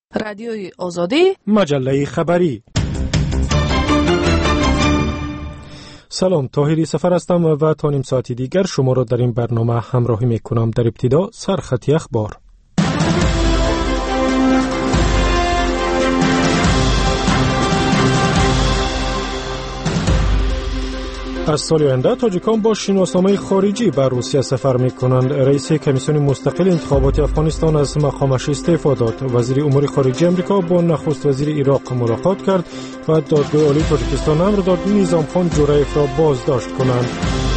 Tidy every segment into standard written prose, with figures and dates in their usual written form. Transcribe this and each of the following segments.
رادیوی آزادی، مجله خبری. سلام، طاهری سفر هستم و تا نیم ساعتی دیگر شما را در این برنامه همراهی میکنم. در ابتدا سرخط اخبار. از سال آینده تاجیکان با شناسنامه خارجی به روسیه سفر می‌کنند. رئیس کمیسیون مستقل انتخابات افغانستان از مقامش استعفا داد. وزیر امور خارجه آمریکا با نخست وزیر عراق ملاقات کرد و دادگاه عالی تاجیکستان امر داد نظام خان جورایف را بازداشت کنند.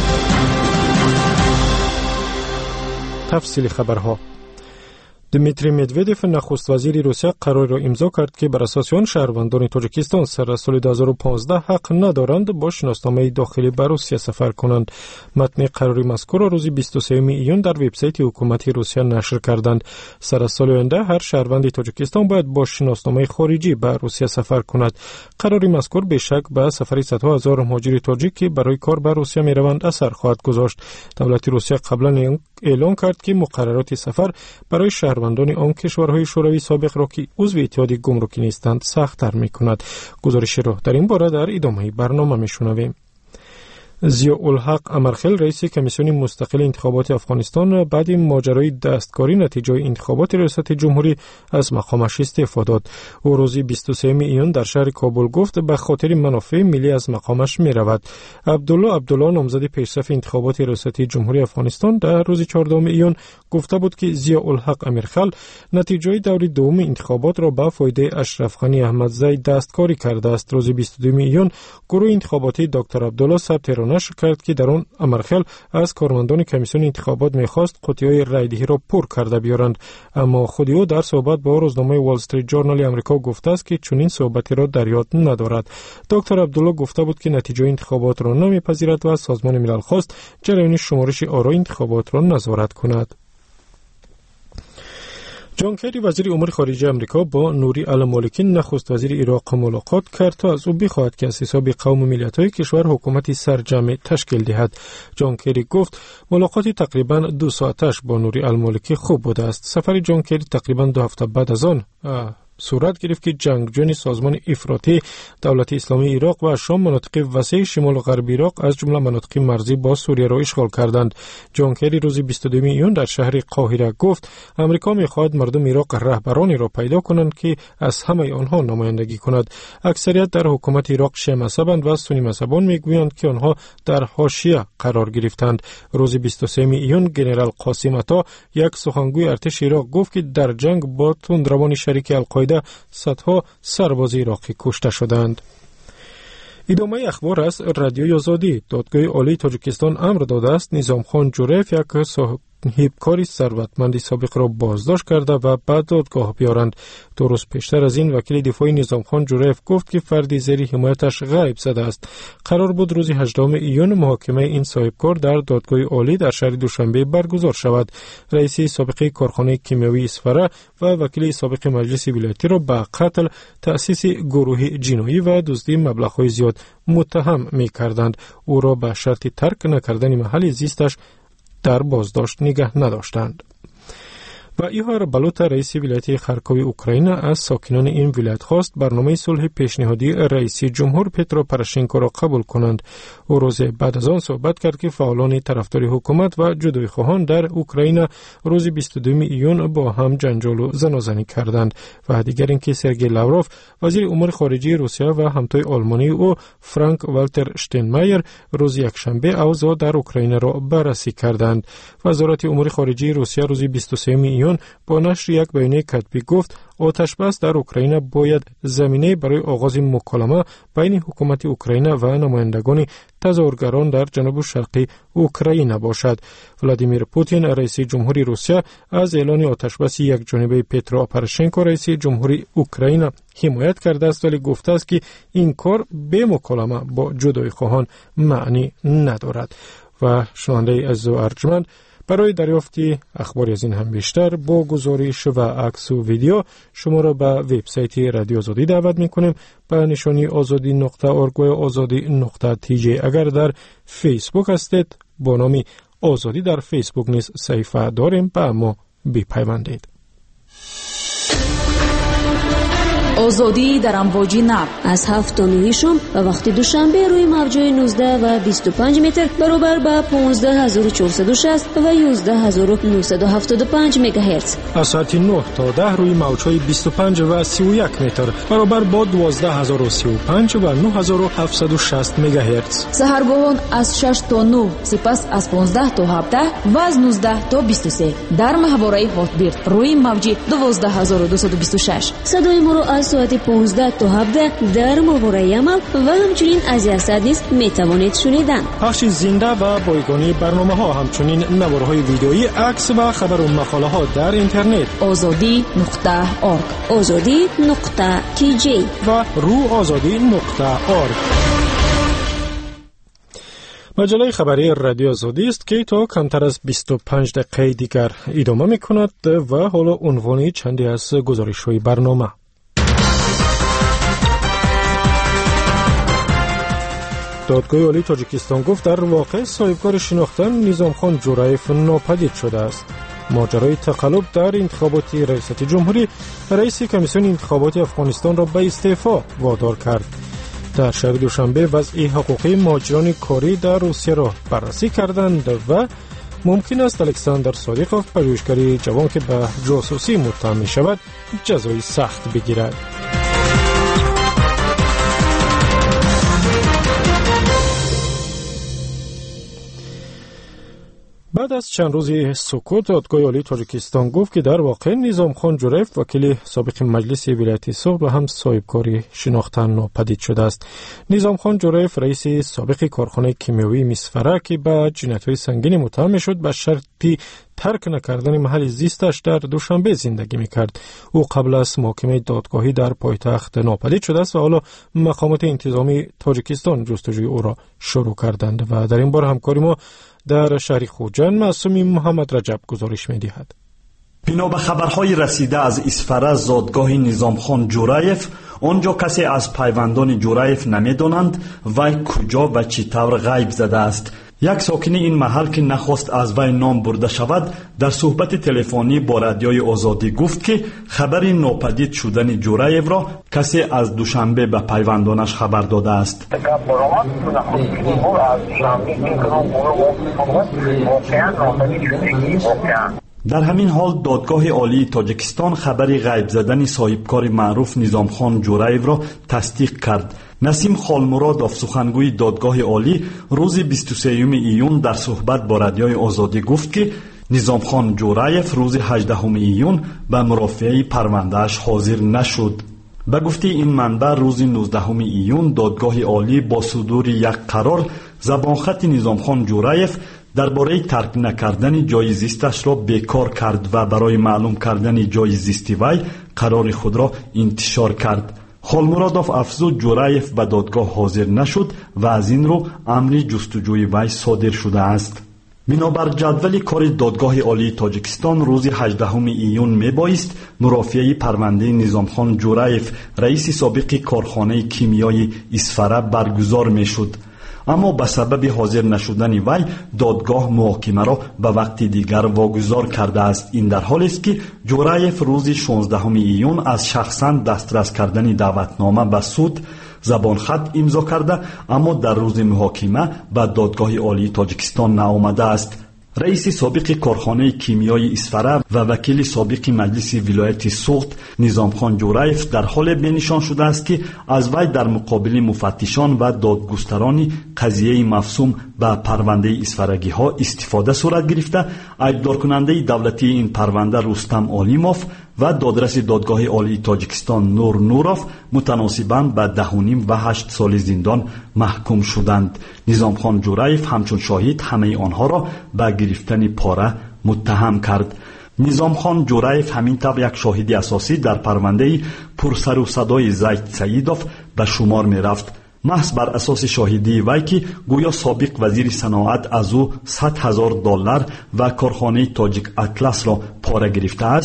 تفصیل خبرها. دمیتری مدودف نخست وزیر روسیه قرار را امضا کرد که بر اساس آن شهروندان تاجیکستان سر از سال 2015 حق ندارند با شناسنامه داخلی به روسیه سفر کنند. متن قراری مذکور را روز 23 ایون در وبسایت حکومتی روسیه نشر کردند. سر از سال آینده هر شهروند تاجیکستان باید با شناسنامه خارجی به روسیه سفر کند. قراری مذکور به شک به سفر صدها هزار مهاجر تاجیک که برای کار به روسیه میروند اثر خواهد گذاشت. دولت روسیه قبلا اعلام کرد که مقررات سفر برای شهروندان آن کشورهای شوروی سابق را که عضو اتحاد گمرکی نیستند سخت‌تر می‌کند. گزارش را در این باره در ادامه برنامه می‌شنویم. ضیاءالحق امرخیل رئیس کمیسیون مستقل انتخابات افغانستان بعد ماجرای دستکاری نتیجه انتخابات ریاست جمهوری از مقامش استعفا داد. او روز 23 ایون در شهر کابل گفت به خاطر منافع ملی از مقامش می‌رود. عبدالله نامزد پیشرفت انتخابات ریاست جمهوری افغانستان در روز 14 ایون گفته بود که ضیاءالحق امرخیل نتیجه دور دوم انتخابات را به فایده اشرف غنی احمدزی دستکاری کرده است. روز 22 ایون گروه انتخاباتی دکتر عبدالله ثبت نشر کرد که در آن امرخیل از کارمندان کمیسیون انتخابات می‌خواست قوطی‌های رایدهی را پر کرده بیارند، اما خود او در صحبت با روزنامه وال استریت جورنال آمریکا گفته است که چنین صحبتی را در یاد ندارد. دکتر عبدالله گفته بود که نتیجه انتخابات را نمی‌پذیرد و از سازمان ملل خواست جریان شمارش آرای انتخابات را نظارت کند. جان کری وزیر امور خارجه آمریکا با نوری المالکی نخست وزیر عراق ملاقات کرد تا از او بخواهد که از حساب قوم و ملیت‌های کشور حکومتی سرجمع تشکیل دهد. جان کری گفت ملاقاتی تقریباً 2 ساعتش با نوری المالکی خوب بوده است. سفر جان کری تقریباً 2 هفته بعد از آن صورت گرفت که جنگجویان سازمان افراطی دولت اسلامی عراق و شام مناطق وسیع شمال و غرب عراق از جمله مناطق مرزی با سوریه را اشغال کردند. جان کری روز 22 ایون در شهر قاهره گفت امریکا می‌خواهد مردم عراق رهبرانی را پیدا کنند که از همه آنها نمایندگی کند. اکثریت در حکومت عراق شیعه مذهبند و سنی مذهبان میگویند که آنها در حاشیه قرار گرفتند. روز 23 ایون ژنرال قاسم عطا یک سخنگوی ارتش عراق گفت که در جنگ با تندروان شریک القاعده صدها سرباز عراقی کشته شدند. ادامه اخبار از رادیوی آزادی. دادگاه عالی تاجیکستان امر داده است نظام خان جورایف یک صاحبکاری ثروتمند سابق را بازداشت کرده و بعد دادگاه بیارند. 2 روز پیشتر از این وکیل دفاعی نظام خان جورایف گفت که فردی زیر حمایتش غیب زده است. قرار بود روز 18 ایون محاکمه این صاحبکار در دادگاه عالی در شهر دوشنبه برگزار شود. رئیس سابق کارخانه کیمیاوی اسفره و وکیل سابق مجلس ولایتی را به قتل، تأسیس گروه جنایی و دزدی مبلغ‌های زیاد متهم می‌کردند. او را به شرط ترک نکردن محل زیستش در بازداشت نگه نداشتند. و ایهار بلوت رئیس ولایت خارکوی اوکراین از ساکنان این ولایت خواست برنامه صلح پیشنهادی رئیس جمهور پترو پروشنکو را قبول کنند. او روز بعد از آن صحبت کرد که فعالان طرفدار حکومت و جدایی خواهان در اوکراین روز 22 ایون با هم جنجال و زنازنی کردند. و دیگر اینکه سرگئی لاوروف وزیر امور خارجه روسیه و همتای آلمانی او فرانک والتر شتینمایر روز یکشنبه اوضاع در اوکراین را بررسی کردند. وزارت امور خارجه روسیه روز 23 ایون با نشر یک بیانیه کتبی گفت آتش بس در اوکراین باید زمینه برای آغاز مکالمه بین حکومت اوکراین و نمایندگان تظاهرگران در جنوب شرقی اوکراین باشد. ولادیمیر پوتین رئیس جمهوری روسیه از اعلان آتش بس یک جانبه پترو پروشنکو رئیس جمهوری اوکراین حمایت کرده است، ولی گفته است که این کار به مکالمه با جدایی خواهان معنی ندارد. و شنونده عزیز و ارجمند، برای دریافت اخباری از این هم بیشتر با گزارش و عکس و ویدیو شما را به وبسایت رادیو آزادی دعوت می‌کنیم به نشانی azadi.org و azadi.tj. اگر در فیسبوک هستید با نام آزادی در فیسبوک نیز صفحه داریم، به ما بپیوندید. آزادی در امواج نب از 7 تا 9 شام و وقت دوشنبه روی موج‌های 19 و 25 متر برابر با 15460 و 11975 مگاهرتز. از ساعت 9 تا 10 روی موج‌های 25 و 31 متر برابر با 12035 و 9760 مگاهرتز. سحرگاهان از 6 تا 9، سپس از 15 تا 17 و از 19 تا 23 در محوره هاتبیرد روی موج 12226. صدای ما را از ساعت 15 تا 17 در محوره عمل و همچنین از یزد نیز میتوانید شنیدن. پخش زنده و بایگانی برنامه‌ها، همچنین نوارهای ویدئویی، عکس و خبر و مقاله‌ها در اینترنت azadi.org azadi.kj و روآزادی.org. مجله خبری رادیو آزادی است که تا کمتر از 25 دقیقه دیگر ادامه می‌کند و حالا عنوان چندی از گزارش‌های برنامه. دادگاه عالی تاجیکستان گفت در واقع صاحبکار شناختن نظامخان جورایف ناپدید شده است. ماجرای تقلب در انتخابات ریاست جمهوری رئیس کمیسیون انتخابات افغانستان را به استعفا وادار کرد. در شب دوشنبه وضع حقوقی مهاجران کاری در روسیه را بررسی کردند و ممکن است الکساندر صادقوف، پژوهشگر جوان که به جاسوسی متهم می شود، جزای سخت بگیرد. بعد از چند روزی سکوت، دادگاه عالی تاجیکستان گفت که در واقع نظامخان جورایف، وکیل سابق مجلس ولایتی سوخت و هم صاحبکاری شناختن ناپدید شده است. نظامخان جورایف رئیس سابق کارخانه کیمیایی میسفره که به جنایت‌های سنگین متهم شد، به شرطی ترک نکردن محل زیستش در دوشنبه زندگی میکرد. او قبل از محاکمه دادگاهی در پایتخت ناپدید شده است و حالا مقامات انتظامی تاجیکستان جستجوی او را شروع کردند و در این بار همکاری ما در شهر خوجند معصومی محمد رجب گزارش می‌دهد. بنا به خبرهای رسیده از اسفره، زادگاه نظامخان جورایف، آنجا کسی از پیوندان جورایف نمی‌دانند وی کجا و چی طور غیب زده است. یک ساکن این محل که نخواست از وی نام برده شود، در صحبت تلفنی با رادیوی آزادی گفت که خبر ناپدید شدن جورایف را کسی از دوشنبه به پیوندانش خبر داده است. در همین حال دادگاه عالی تاجیکستان خبر غیب زدن صاحبکار معروف نظامخان جورایف را تصدیق کرد. نسیم خالمرادوف، سخنگوی دادگاه عالی، روز 23 ایون در صحبت با رادیوی آزادی گفت که نظامخان جورایف روز 18 ایون به مرافعه پروندهش حاضر نشد. به گفته این منبع روز 19 ایون دادگاه عالی با صدور یک قرار زبانخط نظامخان جورایف درباره ترک نکردن جای زیستش را بیکار کرد و برای معلوم کردن جای زیست وی قرار خود را انتشار کرد. خالمرادوف افزود جورایف به دادگاه حاضر نشد و از این رو امر جستجوی وی صادر شده است. بنابر جدول کار دادگاه عالی تاجیکستان روز 18 ایون میبایست مرافعه پرونده نظامخان جورایف رئیس سابق کارخانه کیمیایی اسفره برگزار میشد، اما به سبب حاضر نشدن وی دادگاه محاکمه را به وقت دیگر واگذار کرده است. این در حالی است که جورایف روز 16 ایون از شخصا دسترس کردن دعوتنامه به سود زبان خط امضا کرده، اما در روز محاکمه به دادگاه عالی تاجیکستان نآمده است. رئیس سابق کارخانه کیمیایی اسفره و وکیل سابق مجلس ولایت سوخت نظامخان جورایف در حال بنشان شده است که از وی در مقابل مفتشان و دادگستران قضیه مفصوم به پرونده اسفرگی ها استفاده صورت گرفته. ایبدار کننده دولتی این پرونده رستم عالیموف و دادرس دادگاه عالی تاجیکستان نور نوروف متناسباً به 10.5 و 8 سال زندان محکوم شدند. نظامخان جورایف همچون شاهد همه آنها را به گرفتن پاره متهم کرد. نظامخان جورایف همین طور یک شاهد اساسی در پرونده پرسر و صدای زید سعیدوف به شمار می رفت. محض بر اساس شاهدی وی که گویا سابق وزیر صنعت از او $100,000 و کارخانه تاجیک اطلس را پاره گرفته است،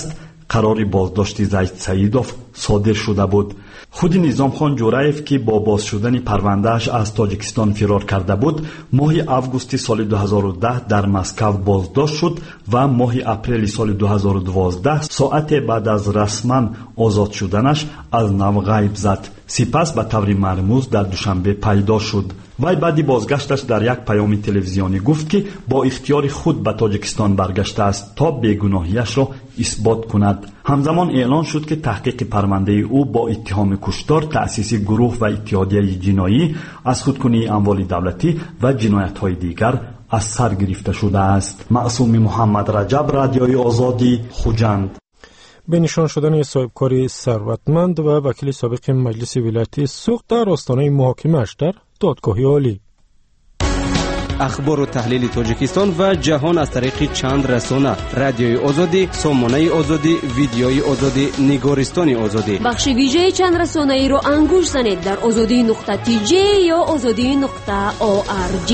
قرار بازداشت زید سیدوف صادر شده بود. خود نظامخان جورایف که با باز شدن پروندهش از تاجیکستان فرار کرده بود، ماه آگوست سال 2010 در مسکو بازداشت شد و ماه اپریل سال 2012 ساعت بعد از رسما آزاد شدنش از نو غیب زد. سپس به طور مرموز در دوشنبه پیدا شد. وی بعد بازگشتش در یک پیام تلویزیونی گفت که با اختیار خود به تاجیکستان برگشته است تا بیگناهیش را اثبات کند. همزمان اعلان شد که تحقیق پرونده او با اتهام کشتار، تأسیس گروه و اتحادیه جنایی، از خودکنی اموال دولتی و جنایت‌های دیگر از سر گرفته شده است. معصوم محمد رجب، رادیوی آزادی، خوجند. به نشان شدن صاحبکاری ثروتمند و وکیل سابق مجلس ولایتی سوخت در آستانه محاکمه‌اش در دادگاه عالی. اخبار و تحلیل تاجیکستان و جهان از طریق چند رسانه: رادیوی آزادی، سامانه آزادی، ویدیوی آزادی، نگارستان آزادی. بخش ویژه چند رسانه‌ای رو انگوش زنید در azadi.tj یا azadi.org.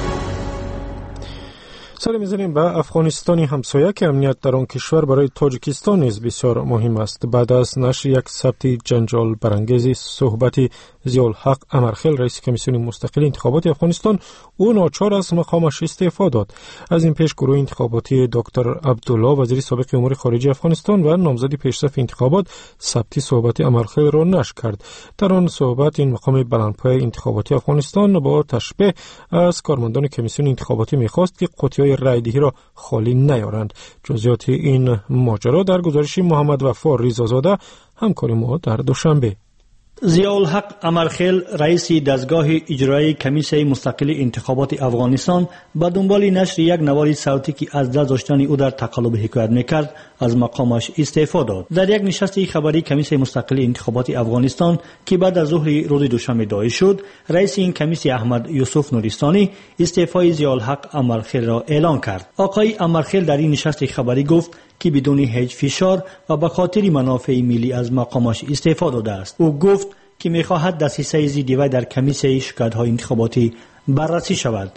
سر می‌زنیم به افغانستان همسایه که امنیت در آن کشور برای تاجیکستان نیز بسیار مهم است. بعد از نشر یک ثبت جنجال برانگیز صحبت ضیاءالحق امرخیل، رئیس کمیسیون مستقل انتخابات افغانستان، او ناچار از مقامش استعفا داد. از این پیش گروه انتخاباتی دکتر عبدالله، وزیر سابق امور خارجه افغانستان و نامزد پیشرفت انتخابات، ثبت صحبت امرخیل را نشر کرد. در آن صحبت این مقام بلندپایه انتخاباتی افغانستان با تشبیه از کارمندان کمیسیون انتخاباتی می‌خواست که قوطی‌های رایدهی را خالی نیارند. جزئیات این ماجرا در گزارش محمد وفا ریزازاده، همکار ما در دوشنبه. ضیاءالحق امرخیل، رئیس دستگاه اجرایی کمیسیون مستقل انتخابات افغانستان، به دنبال نشر یک نوار صوتی که از دست داشتن او در تقلب حکایت میکرد، از مقامش استعفا داد. در یک نشست خبری کمیسیون مستقل انتخابات افغانستان که بعد از ظهر روز دوشنبه دایر شد، رئیس این کمیسیون احمد یوسف نورستانی استعفای ضیاءالحق امرخیل را اعلان کرد. آقای امرخیل در این نشست خبری گفت که بدون هیچ فشار و به خاطر منافع ملی از مقامش استعفا داده است. او گفت که می‌خواهد دسیسه ضد وی در کمیسیون شکایت‌های انتخاباتی بررسی شود.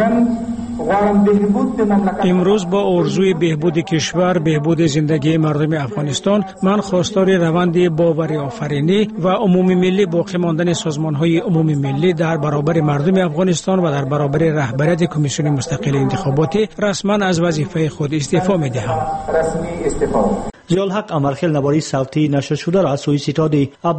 امروز با آرزوی بهبود کشور، بهبود زندگی مردم افغانستان، من خواستار روند باور آفرینی و عمومی ملی باقی ماندن سازمان‌های عمومی ملی در برابر مردم افغانستان و در برابر رهبریت کمیسیون مستقل انتخاباتی رسما از وظیفه خود استعفا می‌دهم. ضیاءالحق امرخیل نواری صوتی نشر شده را از سوی ستاد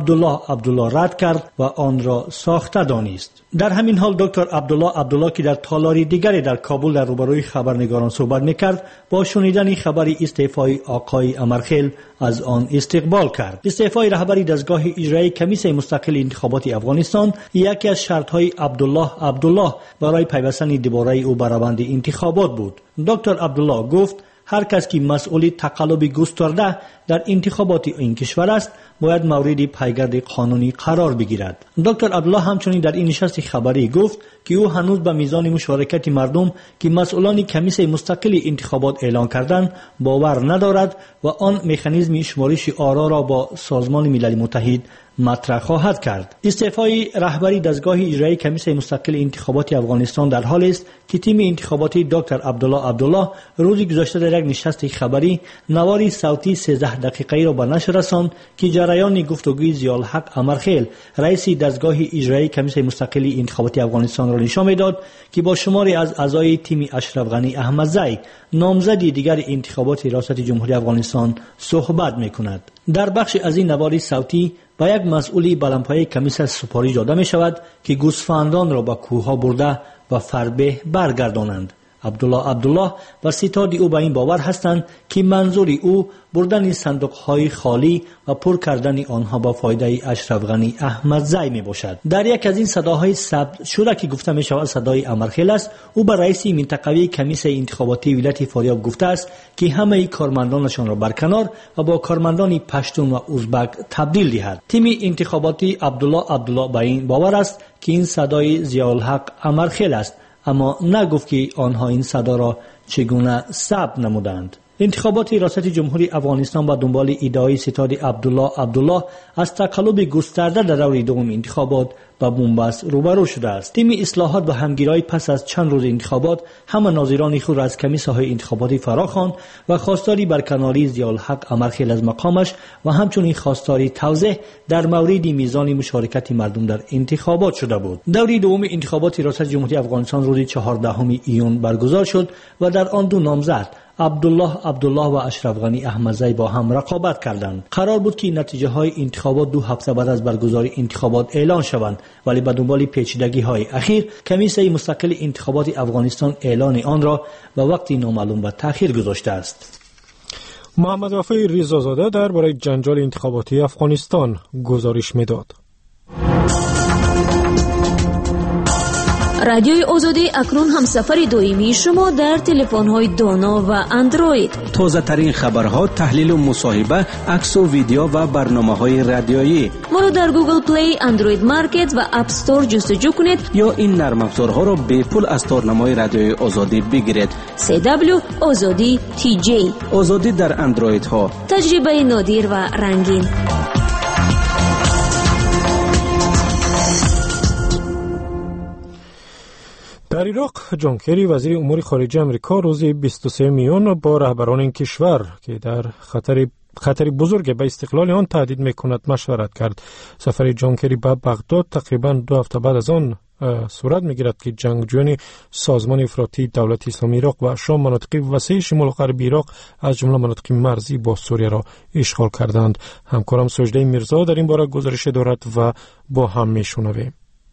عبدالله رد کرد و آن را ساخته دانست. در همین حال دکتر عبدالله که در تالاری دیگری در کابل در روبروی خبرنگاران صحبت میکرد، با شنیدن خبر استعفای آقای امرخیل از آن استقبال کرد. استعفای رهبری دستگاه اجرایی کمیسیون مستقل انتخابات افغانستان یکی از شرط‌های عبدالله برای پیوستن دوباره او به روند انتخابات بود. دکتر عبدالله گفت هر کس که مسئول تقلب گسترده در انتخابات این کشور است باید مورد پیگرد قانونی قرار بگیرد. دکتر عبدالله همچنین در این نشست خبری گفت که او هنوز به میزان مشارکت مردم که مسئولان کمیسیون مستقل انتخابات اعلان کردند باور ندارد و آن مکانیزم شمارش آرا را با سازمان ملل متحد مطرح خواهد کرد. استعفای رهبری دستگاه اجرایی کمیسیون مستقل انتخابات افغانستان در حال است که تیم انتخاباتی دکتر عبدالله روز گذشته در یک نشست خبری نواری صوتی 13 دقیقه‌ای را به نشر رساند که جریان گفتگوی ضیاءالحق امرخیل، رئیس دستگاه اجرایی کمیسیون مستقل انتخابات افغانستان را نشان می‌داد که با شماری از اعضای تیم اشرف غنی احمدزی، نامزد دیگر انتخابات ریاست جمهوری افغانستان، صحبت می‌کند. در بخش از این نواری صوتی با یک مسئولی بلندپایه کمیسیون سپاری داده می شود که گوسفندان را به کوهها برده و فربه برگردانند. عبدالله و ستاد او به این باور هستند که منظور او بردن صندوق‌های خالی و پر کردن آنها با فایده اشرف غنی احمدزی می باشد. در یک از این صداهای ثبت شده که گفته می شود صدای امرخیل است، او به رئیس منطقوی کمیسیون انتخاباتی ولایت فاریاب گفته است که همه کارمندانشان را برکنار و با کارمندان پشتون و ازبک تبدیل دهد. تیم انتخاباتی عبدالله به این باور است که این صدای ضیاءالحق امرخیل است، اما نگفت که آنها این صدا را چگونه ثبت نمودند. انتخابات ریاست جمهوری افغانستان با دنبال ادعای ستاد عبدالله از تقلب گسترده در دور دوم انتخابات با بنبست روبرو شده است. تیم اصلاحات و همگیرای پس از چند روز انتخابات همه ناظران خود را از کمیسی‌های انتخاباتی فراخواند و خواستاری برکناری ضیاءالحق امرخیل از مقامش و همچنین خواستاری توضیح در مورد میزان مشارکت مردم در انتخابات شده بود. دوره دوم انتخابات ریاست جمهوری افغانستان روز 14 ایون برگزار شد و در آن دو نامزد عبدالله و اشرف غنی احمدزی با هم رقابت کردند. قرار بود که نتیجه های انتخابات 2 هفته بعد از برگزاری انتخابات اعلان شوند، ولی به دنبال پیچیدگی های اخیر کمیسیون مستقل انتخابات افغانستان اعلان آن را به وقتی نامعلوم به تأخیر گذاشته است. محمد وفای ریزازاده درباره جنجال انتخاباتی افغانستان گزارش می‌داد. رادیوی آزادی اکنون هم سفر دائمی شما در تلفن‌های دانا و اندروید. تازه ترین خبرها، تحلیل و مصاحبه، عکس و ویدیو و برنامه‌های رادیویی. ما رو در گوگل پلی، اندروید مارکت و اپ استور جستجو کنید یا این نرم افزارها را به پول از تارنمای رادیوی آزادی بگیرید. CW آزادی TJ. آزادی در اندروید ها. تجربه نادر و رنگین. در عراق جان کری وزیر امور خارجه آمریکا روز 23 میون با رهبران این کشور که در خطر بزرگ به استقلال آن تهدید میکند مشورت کرد. سفر جان کری به بغداد تقریبا 2 هفته بعد از آن صورت میگیرد که جنگجویان سازمان افراطی دولت اسلامی عراق و شام مناطق وسیع شمال غربی عراق از جمله مناطق مرزی با سوریه را اشغال کردند. همکارم سجده میرزا در این باره گزارش دارد و با هم میشنویم.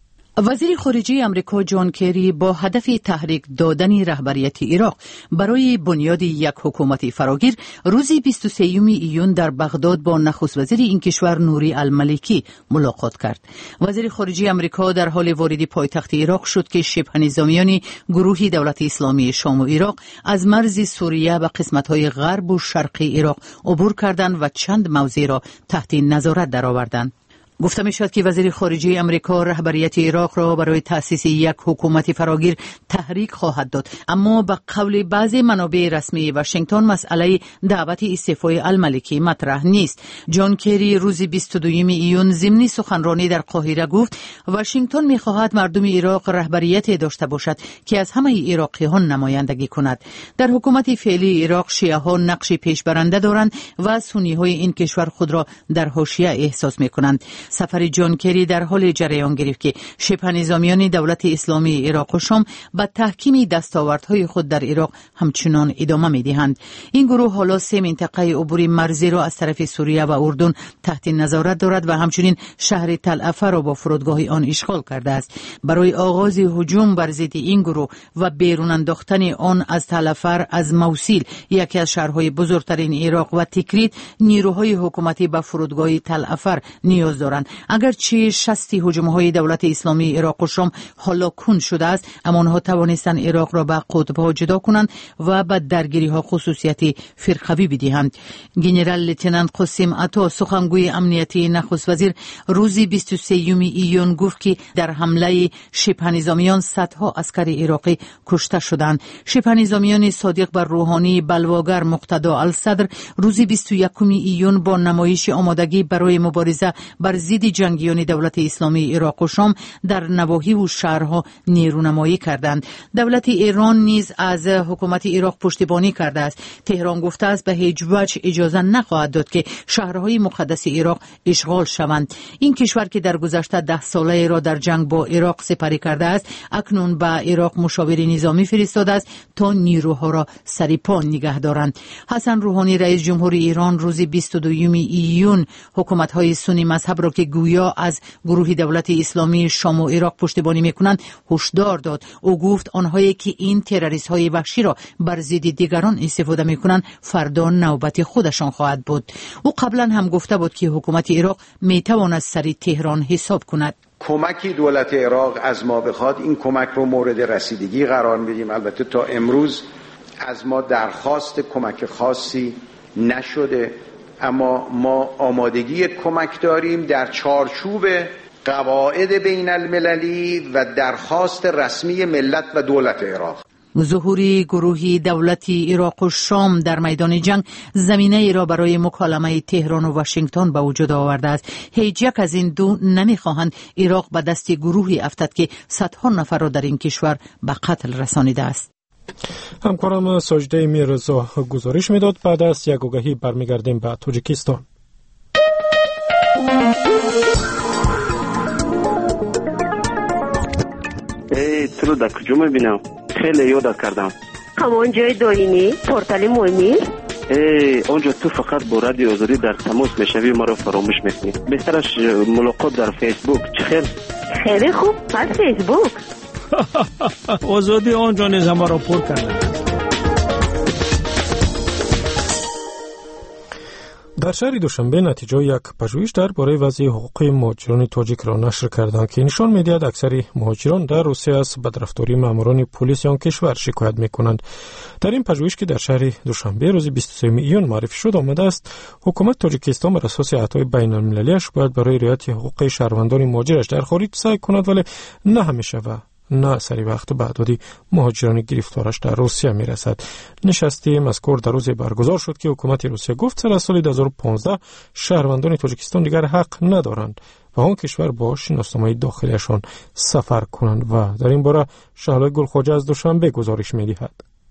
وزیر خارجه آمریکا جان کری با هدف تحریک دادن رهبریت عراق برای بنیاد یک حکومت فراگیر روز 23 ایون در بغداد با نخست وزیر این کشور نوری المالکی ملاقات کرد. وزیر خارجه آمریکا در حال وارد پایتخت عراق شد که شبه نظامیان گروه دولت اسلامی شام و عراق از مرز سوریه و قسمت‌های غرب و شرقی عراق عبور کردند و چند موضع را تحت نظارت درآوردند. گفته می شد که وزیر خارجه آمریکا رهبریت عراق را برای تأسیس یک حکومت فراگیر تحریک خواهد داد، اما به قول بعضی منابع رسمی واشنگتن مسئله دعوت استعفای المالکی مطرح نیست. جان کری روز 22 ایون ضمن سخنرانی در قاهره گفت واشنگتن می خواهد مردم عراق رهبریت داشته باشد که از همه عراقیان نمایندگی کند. در حکومت فعلی عراق شیعه ها نقش پیشبرنده دارند و سنی های این کشور خود را در حاشیه احساس می کنند. سفر جان کری در حال جریان گرفت که شبه نظامیان دولت اسلامی عراق و شام به تحکیم دستاوردهای خود در عراق همچنان ادامه می‌دهند. این گروه حالا 3 منطقه عبوری مرزی را از طرف سوریه و اردن تحت نظارت دارد و همچنین شهر تل افر را با فرودگاه آن اشغال کرده است. برای آغاز هجوم بر ضد این گروه و بیرون انداختن آن از تل افر، از موصل یکی از شهرهای بزرگترین عراق و تکریت، نیروهای حکومتی به فرودگاه تل افر نیاز دارند. اگرچه 60 هجوم‌های دولت اسلامی عراق و شام حالا کند شده است، اما آنها توانستند عراق را به قطب‌ها جدا کنند و به درگیری‌ها خصوصیت فرقوی بدهند. ژنرال لتنانت قاسم عطا سخنگوی امنیتی نخست وزیر روز 23 ایون گفت که در حمله شبه نظامیان صدها عسکر عراقی کشته شدند. شبه نظامیان صادق بر روحانی بلواگر مقتدا الصدر روز 21 ایون با نمایش آمادگی برای مبارزه بر ضد جنگیان دولت اسلامی عراق و شام در نواحی و شهرها نیرونمایی کردند. دولت ایران نیز از حکومت عراق پشتیبانی کرده است. تهران گفته است به هیچ وجه اجازه نخواهد داد که شهرهای مقدس عراق اشغال شوند. این کشور که در گذشته 10 ساله را در جنگ با عراق سپری کرده است، اکنون به عراق مشاور نظامی فرستاده است تا نیروها را سر پا نگه دارند. حسن روحانی رئیس جمهور ایران روز 22 ایون حکومت‌های سنی مذهب را که گویا از گروه دولت اسلامی شام و عراق پشتیبانی میکنند هشدار داد. او گفت آنهایی که این تروریست های وحشی را بر ضد دیگران استفاده میکنند فردا نوبت خودشان خواهد بود. او قبلا هم گفته بود که حکومت عراق میتواند سر تهران حساب کند. کمکی دولت عراق از ما بخواد این کمک رو مورد رسیدگی قرار میدیم. البته تا امروز از ما درخواست کمک خاصی نشده، اما ما آمادگی کمک داریم در چارچوب قواعد بین المللی و درخواست رسمی ملت و دولت عراق. ظهور گروهی دولتی عراق و شام در میدان جنگ زمینه ای را برای مکالمه تهران و واشنگتن به وجود آورده است. هیچ یک از این دو نمیخواهند عراق به دست گروهی افتد که صدها نفر را در این کشور به قتل رسانیده است. همکارم ساجده میرزا گزارش میداد. بعد از یک آگهی برمیگردیم به تاجیکستان. تو رو در کجا میبینم؟ خیلی یادت کردم. همان جای داینی پورتال مهمی؟ اونجا تو فقط با رادیو آزادی در تماس میشوی، ما رو فراموش میکنی. بهترش ملاقات در فیسبوک. خیلی خوب، از فیسبوک. آزادی آنجا نیز ما را پر کرده. در شهر دوشنبه نتیجه یک پژوهش درباره وضع حقوق مهاجران تاجیک را نشر کردند که نشان می‌دهد اکثر مهاجران در روسیه از بدرفتاری ماموران پلیس آن کشور شکایت می‌کنند. در این پژوهش که در شهر دوشنبه روز 23 ایون معرفی شد آمده است حکومت تاجیکستان بر اساس اعطای بین‌المللی‌اش باید برای رعایت حقوق شهروندان مهاجرش در خارج سعی کند، ولی نه همیشه و نه سری وقت بعدی مهاجران گرفتارش در روسیه میرسد. نشستی مذکور در روز برگزار شد که حکومت روسیه گفت سر از سال 2015 شهروندان تاجیکستان دیگر حق ندارند و آن کشور با شناسنامه داخلیشان سفر کنند و در این باره شهلا گلخواجه از دوشنبه گزارش می‌دهد.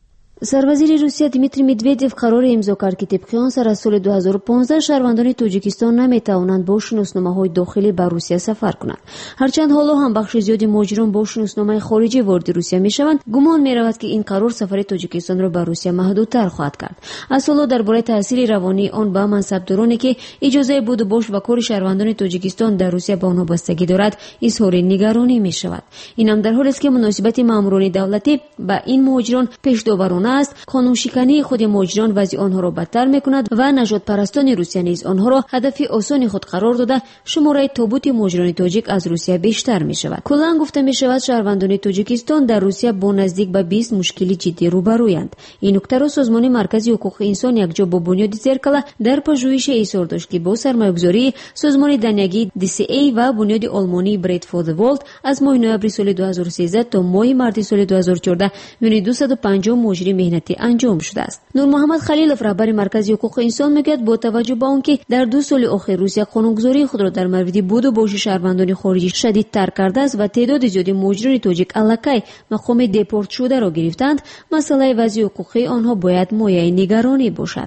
سربازیر روسیه دیمیتری مدویدف قرار امضا کرد که طبق آن سر از سال 2015 شهروندان تاجیکستان نمیتوانند با شناسنامه‌های داخلی به روسیه سفر کنند. هرچند حالا هم بخش زیادی مهاجران با شناسنامه خارجی وارد روسیه میشوند، گمان می‌رود که این قرار سفر تاجیکستان را به روسیه محدودتر خواهد کرد. از حالا درباره تاثیر روانی آن به منصبدارانی که اجازه بود و باش و کار شهروندان تاجیکستان در روسیه به آنها بستگی دارد اظهار نگرانی می‌شود. این هم در حالی است که مناسبت ماموران دولتی با این مهاجران پیش‌داورانه است. قانون شکنی خود مهاجران وضع آنها را بدتر می‌کند و نژاد پرستان روسیه نیز آنها را هدف آسان خود قرار داده شماره تابوت مهاجران تاجیک از روسیه بیشتر می‌شود. کلاً گفته می‌شود شهروندان تاجیکستان در روسیه با نزدیک به 20 مشکلی جدی روبرویند. این نکته را سازمان مرکزی حقوق انسان یکجا با بنیاد زرکله در پژوهش اظهار داشت که با سرمایه‌گذاری سازمان دنیایی DCA و بنیاد آلمانی برید فور دی ورلد از ماه نوامبر سال 2013 تا ماه مارس سال 2014 میلیون 250 مهاجر مهنتی انجام شده است. نور محمد خلیلوف رهبر مرکز حقوق انسان میگوید با توجه به آنکه در 2 سال اخیر روسیه قانونگذاری خود را در مورد بود و باش شهروندان خارجی شدیدتر کرده است و تعداد زیادی مهاجران تاجیک الکی مقام دیپورت شده را گرفتند، مسئله وضع حقوقی آنها باید مایه نگرانی باشد.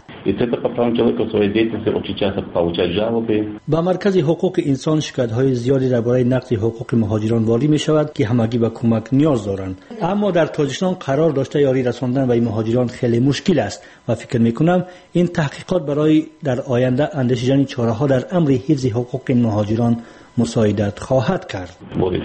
با مرکز حقوق انسان شکایت‌های زیادی درباره نقض حقوق مهاجران والی می‌شود که همگی به کمک نیاز دارند. اما در تاجیکستان قرار داشته یاری رساندن به مهاجران خیلی مشکل است و فکر می‌کنم این تحقیقات برای در آینده اندیشیدن چاره‌ها در امر حفظ حقوق مهاجران مساعدت خواهد کرد.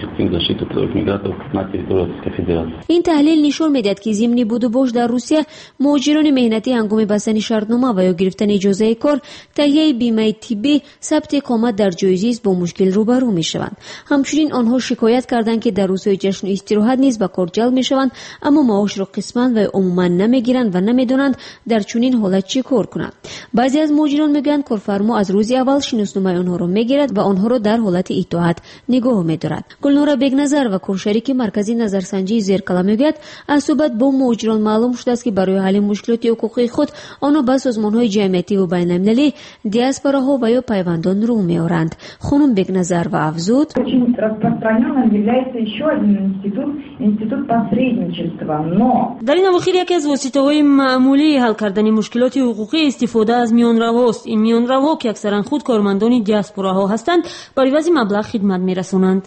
این تحلیل نشان می‌دهد که ضمن بود و باش در روسیه مهاجران مهنتی هنگام بستن شرطنامه و یا گرفتن اجازه کار، تهیه بیمه طبی، ثبت اقامت در جای زیست با مشکل روبرو می‌شوند. همچنین آنها شکایت کردند که در روزهای جشن و استراحت نیز به کار جلب می‌شوند اما معاش را قسماً و عموماً نمی‌گیرند و نمی‌دانند در چنین حالت چه کار کنند. بعضی از مهاجران میگویند کارفرما از روز اول شناسنامه آنها را می‌گیرد و آنها را در حالت اطاعت نگاه می‌دارد. گلنورا بیگنظر و کارشریک مرکزی نظرسنجی زرکلا میگوید از صحبت با مهاجران معلوم شده است که برای حل مشکلات حقوقی خود آنها به سازمان‌های جمعیتی و بین‌المللی، دیاسپوراها و یا پیوندان رو می‌آورند. خانم بیگنظر و افزود در این اواخر یکی از واسطه‌های معمولی حل کردن مشکلات حقوقی استفاده از میانرواست. این میانروا که اکثرا خود کارمندان دیاسپوراها هستند برای وضع مبلغ خدمت می‌رسانند.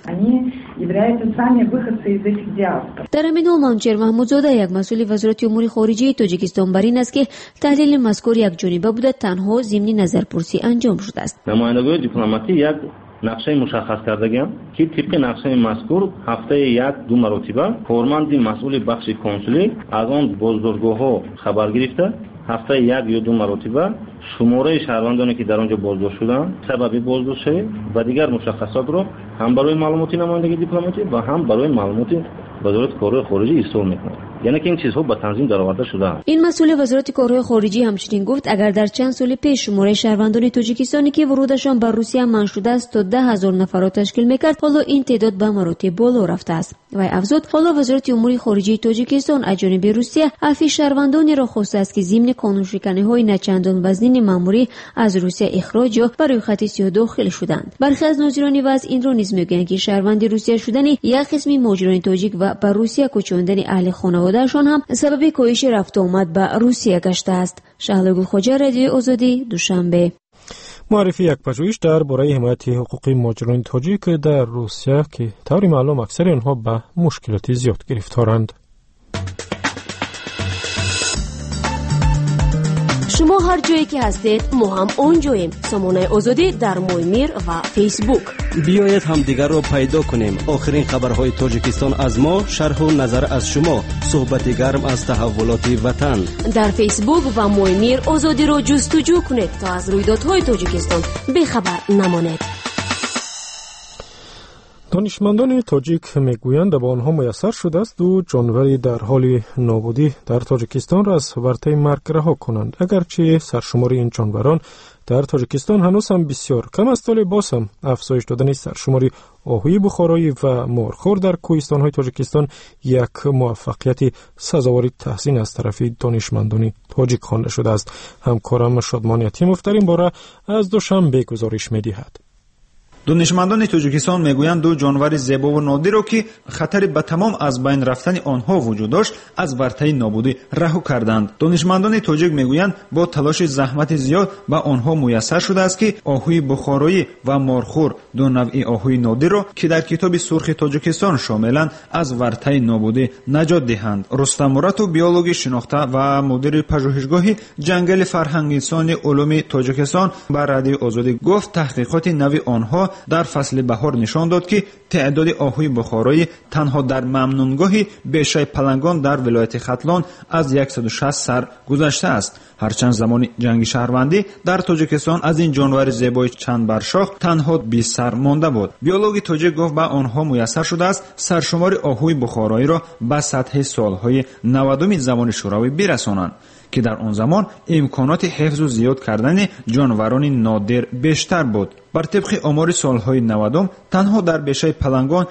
در همین حال منوچهر محمودزاده یک مسئول وزارت امور خارجه تاجیکستان بر این است که تحلیل مذکور یک جانبه بوده، تنها ضمن نظرپرسی انجام شده است. نمایندگان دیپلماتی یک نقشه مشخص کردگیم که طبق نقشه مذکور هفته 1-2 مرتبه کارمند مسئول بخش کنسولی از آن بازداشتگاه‌ها خبر گرفته هفته 1 یا 2 مرتبه شماره شهروندانی که در آنجا بازداشت شدند، سبب بازداشت و دیگر مشخصات را هم برای معلومات نمایندگی دیپلماتی و هم برای معلومات وزارت کارهای خارجه ارسال می‌کنند. یعنی که این چیزها با تنظیم درآورده شده. این مسئول وزارت کارهای خارجی همچنین گفت اگر در چند سال پیش شماره شهروندان تاجیکستانی که ورودشان به روسیه منع شده است تا 10,000 نفر را تشکیل میکرد، حالا این تعداد به مراتب بالا رفته است. و افزود حالا وزارت امور خارجه تاجیکستان از جانب روسیه عفو شهروندانی را خواسته است که ضمن قانون‌شکنی‌های نچندان وزنی ماموری از روسیه اخراج یا برای خط سیاه داخل شدند. برخی از ناظران وضع این را نیز میگویند که شهروند روسیه شدن یک قسم مهاجران تاجیک و به روسیه کوچاندن اهل خانواده‌شان هم سبب کاهش رفت و آمد به روسیه گشته است. شهلا گلخواجه، رادیوی آزادی، دوشنبه. معرفی یک پژوهش درباره حمایت حقوقی مهاجران تاجیک در روسیه که طور معلوم اکثر آنها به مشکلات زیاد گرفتارند. شما هر جایی که هستید ما هم اونجاییم. سامانه آزادی در مویمیر و فیسبوک. بیایید هم دیگر رو پیدا کنیم. آخرین خبرهای تاجیکستان از ما، شرح و نظر از شما، صحبت گرم از تحولات وطن. در فیسبوک و مویمیر آزادی رو جستجو کنید تا از رویدادهای تاجیکستان بیخبر نمانید. دانشمندان تاجیک میگویند به آنها میسر شده است دو جانوری در حال نابودی در تاجیکستان را از ورطه مرگ رها کنند. اگرچه سرشمار این جانوران در تاجیکستان هنوز هم بسیار کم است، ولی باز هم افزایش دادن سرشماری آهوی بخارایی و مارخور در کوهستان‌های تاجیکستان یک موفقیت سزاوار تحسین از طرف دانشمندان تاجیک خوانده شده است. همکارم شادمان یتیموف در این باره از دوشنبه گزارش می‌دهد. دانشمندان تاجیکستان میگویند دو جانور زیبا و نادر را که خطر به تمام از بین رفتن آنها وجود داشت از ورطه نابودی رها کردند. دانشمندان تاجیک میگویند با تلاش زحمت زیاد به آنها میسر شده است که آهوی بخارایی و مارخور، دو نوع آهوی نادر را که در کتاب سرخ تاجیکستان شاملند، از ورطه نابودی نجات دهند. رستم مراتو، بیولوژی شناخته و مدیر پژوهشگاه جنگل فرهنگستان علوم تاجیکستان به رادیو آزادی گفت تحقیقات نوع آنها در فصل بهار نشان داد که تعداد آهوی بخارایی تنها در ممنونگاه بیشه پلنگان در ولایت ختلان از 160 سر گذشته است. هرچند زمان جنگ شهروندی در تاجیکستان از این جانور زیبای چند برشاخ تنها 20 سر مانده بود. بیولوژی تاجیک گفت به آنها میسر شده است سرشمار آهوی بخارایی را به سطح سالهای 90 زمان شوروی برسانند که در آن زمان امکانات حفظ و زیاد کردن جانوران نادر بیشتر بود. بر طبق آمار سالهای 90 تنها در بیشه پلنگان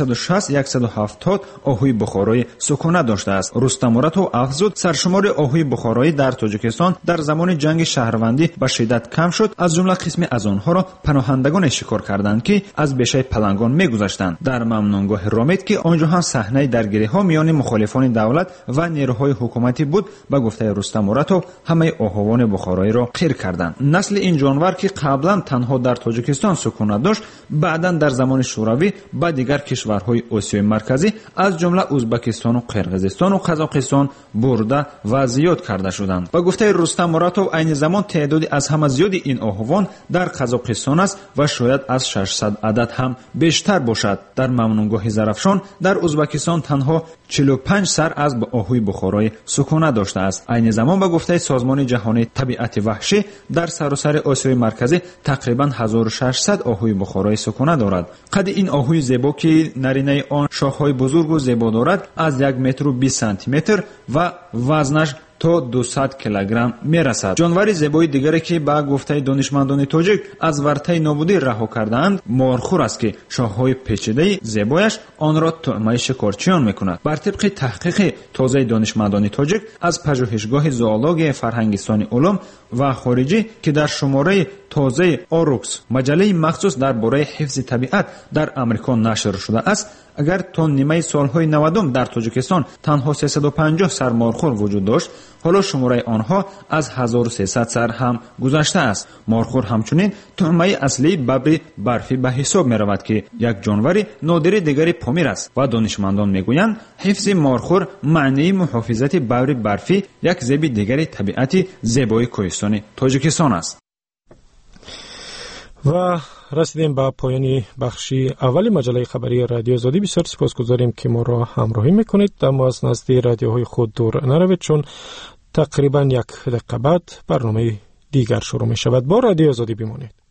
160-170 آهوی بخارایی سکونه داشته است. رستم مراتو افزود سرشمار آهوی بخارایی در تاجیکستان در زمان جنگ شهروندی به شدت کم شد، از جمله قسمی از آنها را پناهندگان شکار کردند که از بیشه پلنگان میگذشتند. در ممنونگاه رامید که آنجا هم صحنه درگیری‌ها میان مخالفان دولت و نیروهای حکومتی بود، به گفته رستم مراتو همه آهوان بخارایی را قیر کردند. نسل این جانور که قبلا تنها در تاجیکستان سکونت داشت، بعداً در زمان شوروی به دیگر کشورهای آسیای مرکزی از جمله ازبکستان و قرقیزستان و قزاقستان برده و زیاد کرده شدند. با گفته رستم مراتو عین زمان تعدادی از همه زیاد این آهوان در قزاقستان است و شاید از 600 عدد هم بیشتر باشد. در ممنونگاه زرافشان در ازبکستان تنها 45 سر از آهوی بخارایی سکونت داشته است. عین زمان با گفته سازمان جهانی طبیعت وحشی در سراسر آسیای مرکزی تقریباً 1600 آهوی بخارایی سکونت دارد. قد این آهوی زیبا که نرینه آن شاخهای بزرگ و زیبا دارد از 1 متر و 20 سانتی متر و وزنش تا 200 کیلوگرم میرسد. جانور زیبای دیگری که با گفته دانشمندان تاجیک از ورطه نابودی رها کردند مارخور است که شاخهای پیچیده زیبایش آن را طعمه شکارچیان میکند. بر طبق تحقیق تازه دانشمندان تاجیک از پژوهشگاه زئولوژی فرهنگستان علوم و خارجی که در شماره تازه آروکس مجله مخصوص درباره حفظ طبیعت در آمریکا نشر شده است، اگر تا نیمه سالهای 90 در تاجیکستان تنها 350 سر مارخور وجود داشت، حالا شماره آنها از 1300 سر هم گذشته است. مارخور همچنین طعمه اصلی ببر برفی به حساب می رود که یک جانور نادر دیگری پامیر است و دانشمندان میگویند حفظ مارخور معنی محافظت ببر برفی، یک زیب دیگری طبیعت زیبای کوهستان تاجیکستان است. و رسیدیم به پایان بخشی اولی مجله خبری رادیو آزادی. بسیار سپاسگزاریم که ما را همراهی میکنید. اما از نزد رادیوهای خود دور نروید، چون تقریبا 1 دقیقه بعد برنامه دیگر شروع می شود. با رادیو آزادی بمانید.